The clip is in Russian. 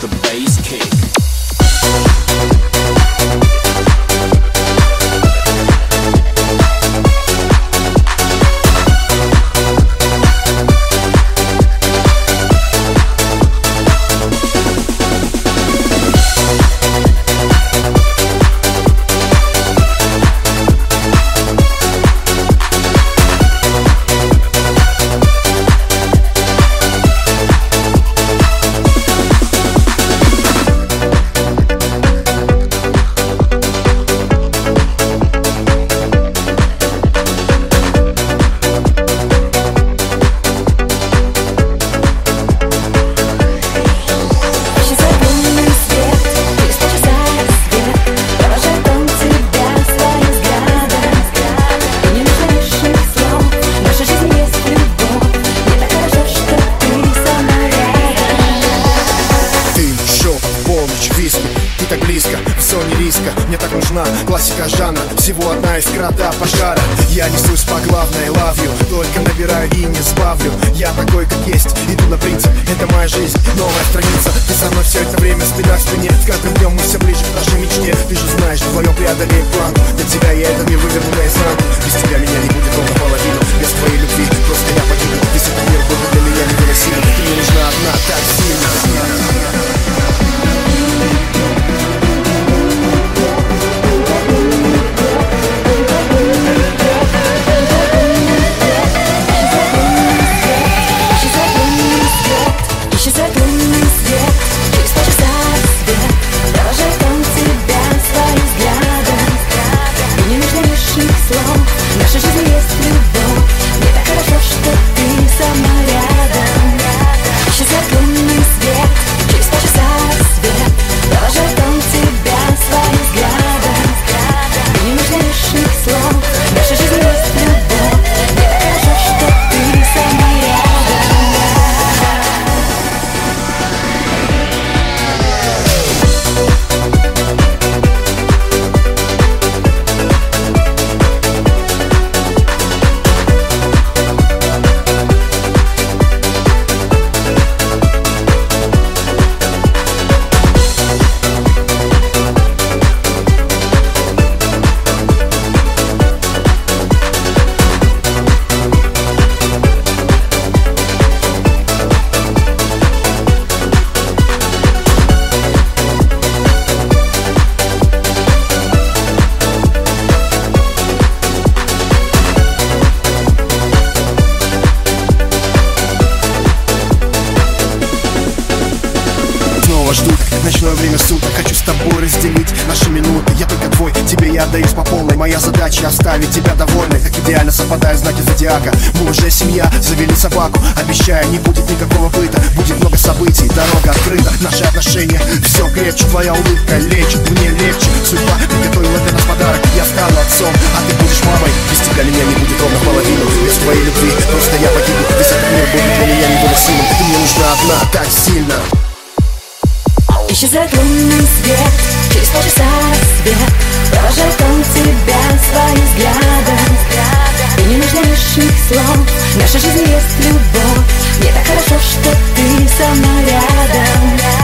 the bass kick. Ты так близко, в зоне риска. Мне так нужна классика жанра. Всего одна искра до пожара. Я несусь по главной, love you. Только набираю и не сбавлю. Я такой, как есть, иду на принцип. Это моя жизнь, новая страница. Ты со мной все это время, спина к спине. С каждым днем мы все ближе к нашей мечте. Ты же знаешь, вдвоем преодолеем план. Для тебя я этот мир выверну наизнанку. Без тебя меня не будет ровно половину. Без твоей любви просто я погибну. Весь этот мир был для меня невыносим. Ты мне нужна одна так сильно. Наша жизнь есть любовь. Мне так хорошо, что ты со мной рядом. Исчезает лунный свет, через полчаса рассвет. Провожает он тебя своим взглядом. И не нужно лишних слов. Наша жизнь есть любовь. Мне так хорошо, что ты со мной рядом. Ждут ночное время суток. Хочу с тобой разделить наши минуты. Я только твой, тебе я отдаюсь по полной. Моя задача оставить тебя довольной. Как идеально совпадают знаки зодиака. Мы уже семья, завели собаку. Обещаю, не будет никакого быта. Будет много событий, дорога открыта. Наши отношения все крепче. Твоя улыбка лечит, мне легче. Судьба приготовила для нас подарок. Я стану отцом, а ты будешь мамой. Без тебя меня не будет ровно половину. Без твоей любви просто я погибну. Весь этот мир будет для меня невыносимым. Ты мне нужна одна так сильно. Исчезает лунный свет, через полчаса рассвет. Провожает он тебя своим взглядом. И не нужно лишних слов. Наша жизнь есть любовь. Мне так хорошо, что ты со мной рядом.